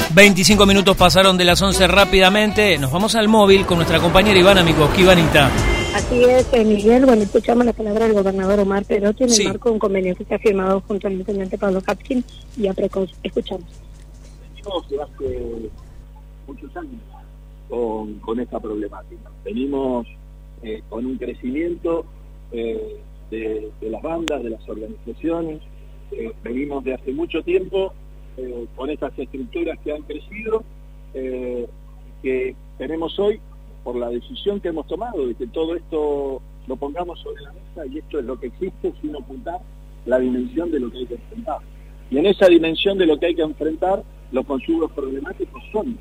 25 minutos pasaron de las 11 rápidamente. Nos vamos al móvil con nuestra compañera Ivana Mikoski. Ivanita. Así es, Miguel. Bueno, escuchamos la palabra del gobernador Omar Perotti en el marco de un convenio que se ha firmado junto al intendente Pablo Hapkin y a Precos. Escuchamos. Venimos hace muchos años con esta problemática. Venimos con un crecimiento de las bandas, de las organizaciones. Venimos de hace mucho tiempo con estas estructuras que han crecido, que tenemos hoy por la decisión que hemos tomado de que todo esto lo pongamos sobre la mesa, y esto es lo que existe sin ocultar la dimensión de lo que hay que enfrentar. Y en esa dimensión de lo que hay que enfrentar, los consumos problemáticos son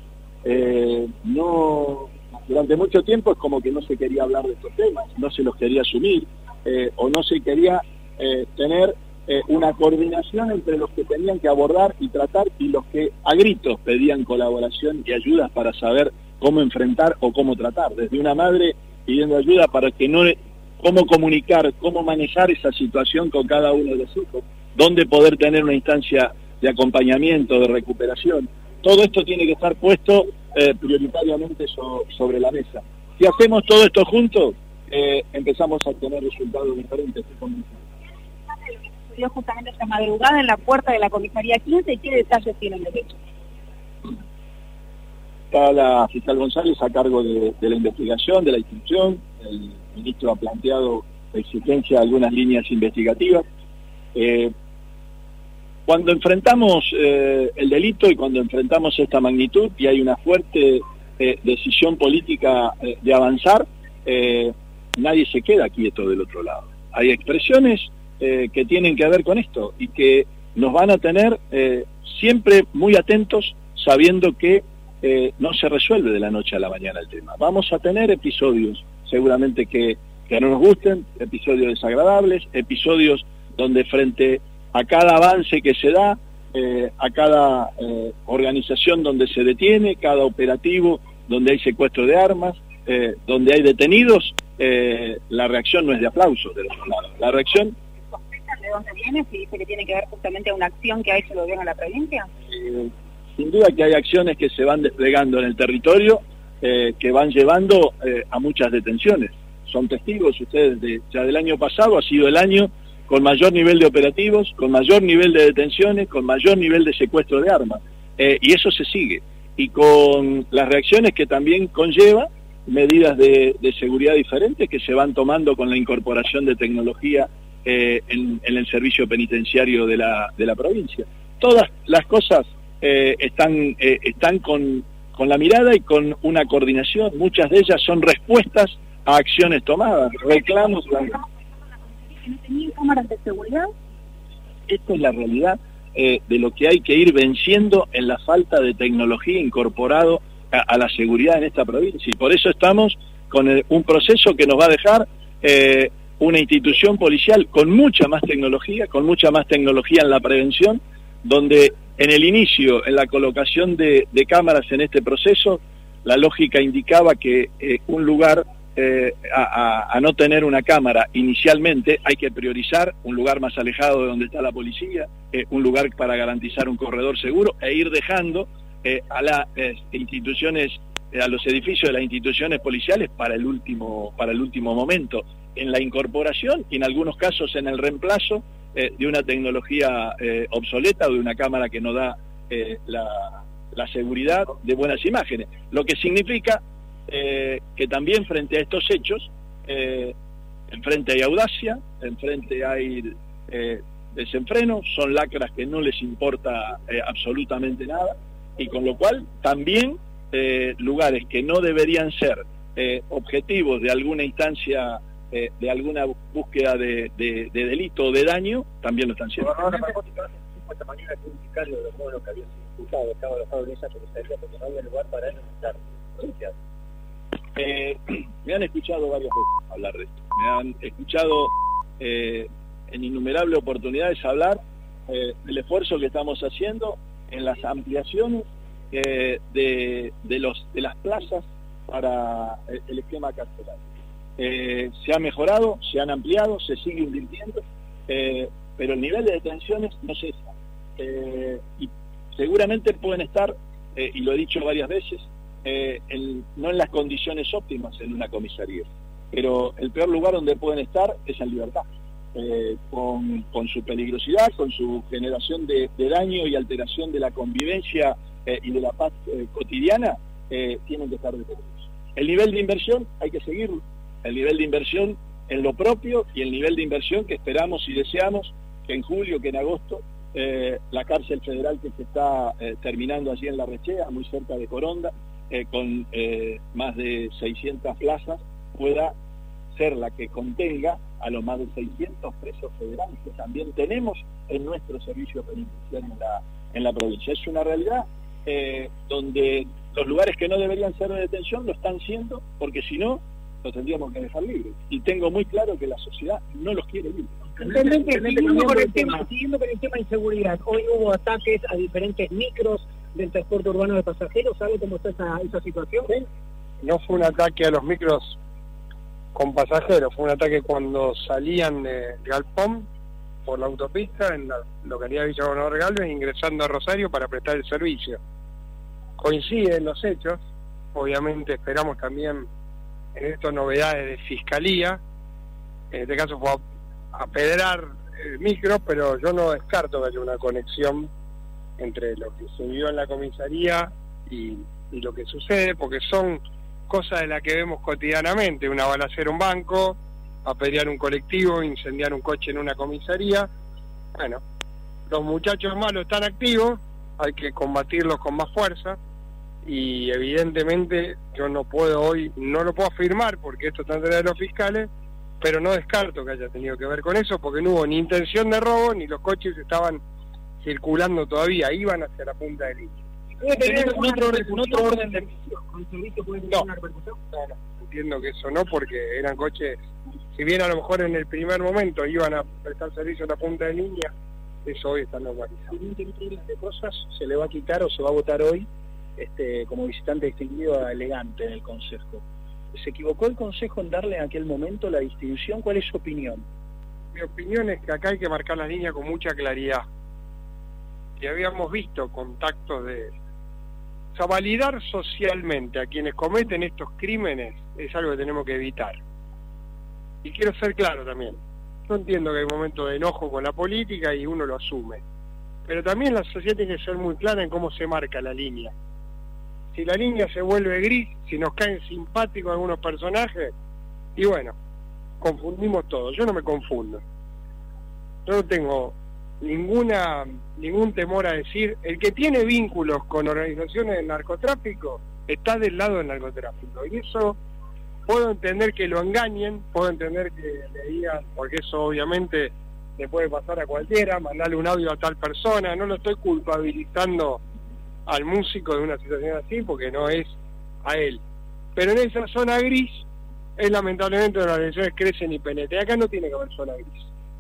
durante mucho tiempo es como que no se quería hablar de estos temas, no se los quería asumir, o no se quería tener una coordinación entre los que tenían que abordar y tratar y los que a gritos pedían colaboración y ayudas para saber cómo enfrentar o cómo tratar. Desde una madre pidiendo ayuda para que cómo comunicar, cómo manejar esa situación con cada uno de los hijos, dónde poder tener una instancia de acompañamiento, de recuperación. Todo esto tiene que estar puesto prioritariamente sobre la mesa. Si hacemos todo esto juntos, empezamos a tener resultados diferentes. Justamente esta madrugada en la puerta de la comisaría 15, ¿y qué detalles tienen de hecho? Está la fiscal González a cargo de la investigación, de la instrucción. El ministro ha planteado la exigencia de algunas líneas investigativas. Cuando enfrentamos el delito y cuando enfrentamos esta magnitud y hay una fuerte decisión política de avanzar, nadie se queda quieto del otro lado. Hay expresiones que tienen que ver con esto y que nos van a tener siempre muy atentos, sabiendo que no se resuelve de la noche a la mañana el tema. Vamos a tener episodios seguramente que no nos gusten, episodios desagradables, episodios donde frente a cada avance que se da, a cada organización donde se detiene, cada operativo donde hay secuestro de armas, donde hay detenidos, la reacción no es de aplausos del otro lado. La reacción... ¿De dónde viene? Si dice que tiene que ver justamente a una acción que ha hecho el gobierno de la provincia. Sin duda que hay acciones que se van desplegando en el territorio, que van llevando a muchas detenciones. Son testigos ustedes, ya del año pasado ha sido el año con mayor nivel de operativos, con mayor nivel de detenciones, con mayor nivel de secuestro de armas. Y eso se sigue. Y con las reacciones que también conlleva medidas de seguridad diferentes que se van tomando con la incorporación de tecnología en el servicio penitenciario de la provincia. Todas las cosas están con la mirada y con una coordinación. Muchas de ellas son respuestas a acciones tomadas, reclamos. ¿No tenían cámaras de seguridad? Esta es la realidad de lo que hay que ir venciendo en la falta de tecnología incorporado a la seguridad en esta provincia. Y por eso estamos con un proceso que nos va a dejar una institución policial con mucha más tecnología en la prevención, donde en el inicio, en la colocación de cámaras en este proceso, la lógica indicaba que un lugar a no tener una cámara inicialmente hay que priorizar un lugar más alejado de donde está la policía, un lugar para garantizar un corredor seguro, e ir dejando a las instituciones, a los edificios de las instituciones policiales para el último momento, en la incorporación y en algunos casos en el reemplazo de una tecnología obsoleta o de una cámara que no da la seguridad de buenas imágenes. Lo que significa que también frente a estos hechos, enfrente hay audacia, enfrente hay desenfreno, son lacras que no les importa absolutamente nada, y con lo cual también lugares que no deberían ser objetivos de alguna instancia, de alguna búsqueda de delito o de daño, también lo están siendo. Esta mañana que un vicario de los modos que había sido imputado estaba alojado en esa comisaría porque no había lugar para él estar. Me han escuchado varias veces hablar de esto, me han escuchado en innumerables oportunidades hablar del esfuerzo que estamos haciendo en las ampliaciones de las plazas para el esquema carcelario. Se ha mejorado, se han ampliado, se sigue invirtiendo, pero el nivel de detenciones no cesa. Y seguramente pueden estar y lo he dicho varias veces, no en las condiciones óptimas en una comisaría, pero el peor lugar donde pueden estar es en libertad, con su peligrosidad, con su generación de daño y alteración de la convivencia y de la paz cotidiana, tienen que estar detenidos. El nivel de inversión hay que seguirlo, el nivel de inversión en lo propio y el nivel de inversión que esperamos y deseamos que en julio, que en agosto, la cárcel federal que se está terminando allí en La Rechea, muy cerca de Coronda, con más de 600 plazas, pueda ser la que contenga a los más de 600 presos federales que también tenemos en nuestro servicio penitenciario en la provincia. Es una realidad donde los lugares que no deberían ser de detención lo están siendo, porque si no, los tendríamos que dejar libres. Y tengo muy claro que la sociedad no los quiere libres. Siguiendo con el tema de inseguridad, hoy hubo ataques a diferentes micros del transporte urbano de pasajeros. ¿Sabe cómo está esa situación? ¿Sí? No fue un ataque a los micros con pasajeros, fue un ataque cuando salían de Galpón por la autopista en la localidad de Villa Gobernador Galvez, ingresando a Rosario para prestar el servicio. Coinciden los hechos, obviamente esperamos también en estas novedades de fiscalía, en este caso fue a apedrar el micro, pero yo no descarto que haya una conexión entre lo que se vio en la comisaría y lo que sucede, porque son cosas de las que vemos cotidianamente: una balacera a un banco, apedrear un colectivo, incendiar un coche en una comisaría. Bueno, los muchachos malos están activos, hay que combatirlos con más fuerza, y evidentemente yo no puedo hoy, no lo puedo afirmar porque esto está en de los fiscales, pero no descarto que haya tenido que ver con eso, porque no hubo ni intención de robo, ni los coches estaban circulando todavía, iban hacia la punta del línea. ¿Otro orden de con servicio puede tener una repercusión? No, entiendo que eso no, porque eran coches, si bien a lo mejor en el primer momento iban a prestar servicio a la punta de línea, eso hoy está normalizado. ¿Qué cosas se le va a quitar o se va a votar hoy como visitante distinguido a Elegante en el Consejo? ¿Se equivocó el Consejo en darle en aquel momento la distinción? ¿Cuál es su opinión? Mi opinión es que acá hay que marcar las líneas con mucha claridad. Y habíamos visto contactos o sea, validar socialmente a quienes cometen estos crímenes es algo que tenemos que evitar. Y quiero ser claro también. Yo entiendo que hay momentos de enojo con la política y uno lo asume. Pero también la sociedad tiene que ser muy clara en cómo se marca la línea. Si la línea se vuelve gris, si nos caen simpáticos algunos personajes, y bueno, confundimos todo. Yo no me confundo. Yo no tengo ningún temor a decir, el que tiene vínculos con organizaciones del narcotráfico está del lado del narcotráfico, y eso puedo entender que lo engañen, puedo entender que le digan, porque eso obviamente le puede pasar a cualquiera, mandarle un audio a tal persona. No lo estoy culpabilizando al músico de una situación así, porque no es a él, pero en esa zona gris es lamentablemente donde las organizaciones crecen y penetran. Acá no tiene que haber zona gris.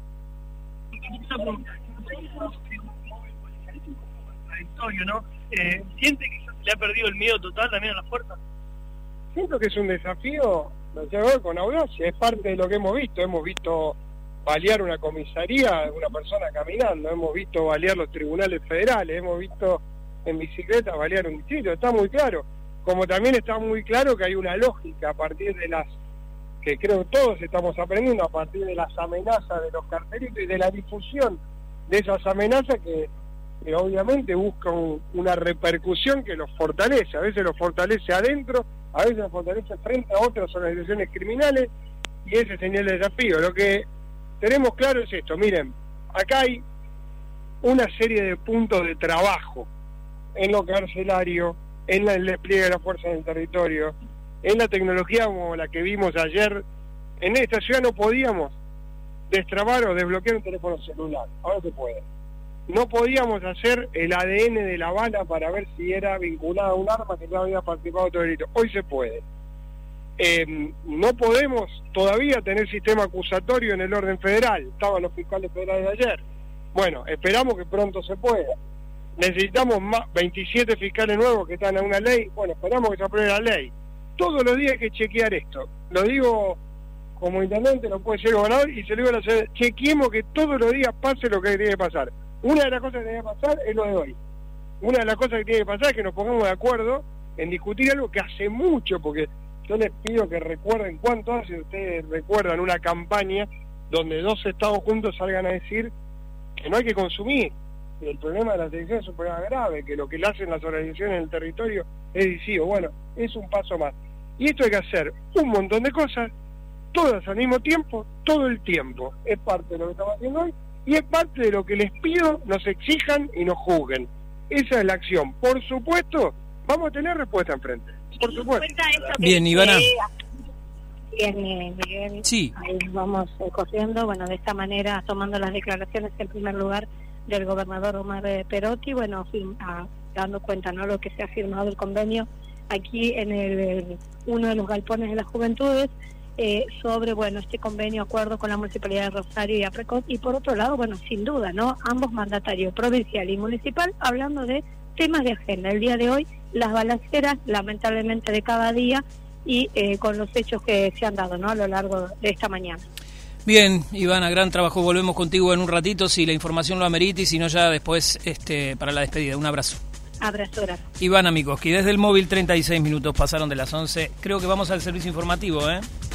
¿No? ¿Siente que ya se le ha perdido el miedo total también a las fuerzas? Siento que es un desafío, con audacia, es parte de lo que hemos visto balear una comisaría, una persona caminando, hemos visto balear los tribunales federales, hemos visto en bicicleta balear un distrito, está muy claro, como también está muy claro que hay una lógica a partir de que creo que todos estamos aprendiendo, a partir de las amenazas de los cartelitos y de la difusión de esas amenazas que obviamente buscan una repercusión que los fortalece, a veces los fortalece adentro, a veces los fortalece frente a otras organizaciones criminales, y ese sería el desafío. Lo que tenemos claro es esto: miren, acá hay una serie de puntos de trabajo en lo carcelario, en el despliegue de las fuerzas del territorio, en la tecnología como la que vimos ayer. En esta ciudad no podíamos destrabar o desbloquear un teléfono celular, ahora se puede. No podíamos hacer el ADN de la bala para ver si era vinculada a un arma que no había participado de otro delito, hoy se puede. No podemos todavía tener sistema acusatorio en el orden federal, estaban los fiscales federales de ayer. Bueno, esperamos que pronto se pueda. Necesitamos 27 fiscales nuevos que están en una ley, bueno, esperamos que se apruebe la ley. Todos los días hay que chequear esto, lo digo como intendente, lo puede ser gobernador, y se lo digo a la ciudad: chequeemos que todos los días pase lo que tiene que pasar. Una de las cosas que tiene que pasar es lo de hoy. una de las cosas que tiene que pasar es que nos pongamos de acuerdo en discutir algo que hace mucho, porque yo les pido que recuerden cuánto hace, ustedes recuerdan una campaña donde 2 estados juntos salgan a decir que no hay que consumir, que el problema de las adicciones es un problema grave, que lo que le hacen las organizaciones en el territorio es decisivo. Bueno, es un paso más. Y esto hay que hacer un montón de cosas, todas al mismo tiempo, todo el tiempo. Es parte de lo que estamos haciendo hoy y es parte de lo que les pido, nos exijan y nos juzguen. Esa es la acción. Por supuesto, vamos a tener respuesta enfrente. Por supuesto. Bien, Ivana. Bien, Miguel. Sí. Ahí nos vamos corriendo, bueno, de esta manera, tomando las declaraciones en primer lugar del gobernador Omar Perotti, bueno, dando cuenta, ¿no?, lo que se ha firmado el convenio aquí en uno de los galpones de las juventudes, sobre, bueno, este convenio, acuerdo con la Municipalidad de Rosario y APRECOT, y por otro lado, bueno, sin duda, ¿no?, ambos mandatarios, provincial y municipal, hablando de temas de agenda. El día de hoy, las balaceras, lamentablemente, de cada día, y con los hechos que se han dado, ¿no?, a lo largo de esta mañana. Bien, Ivana, gran trabajo. Volvemos contigo en un ratito si la información lo amerita y si no ya después para la despedida. Un abrazo. Abrazo, gracias. Ivana Mikoski, desde el móvil, 36 minutos pasaron de las 11. Creo que vamos al servicio informativo, ¿eh?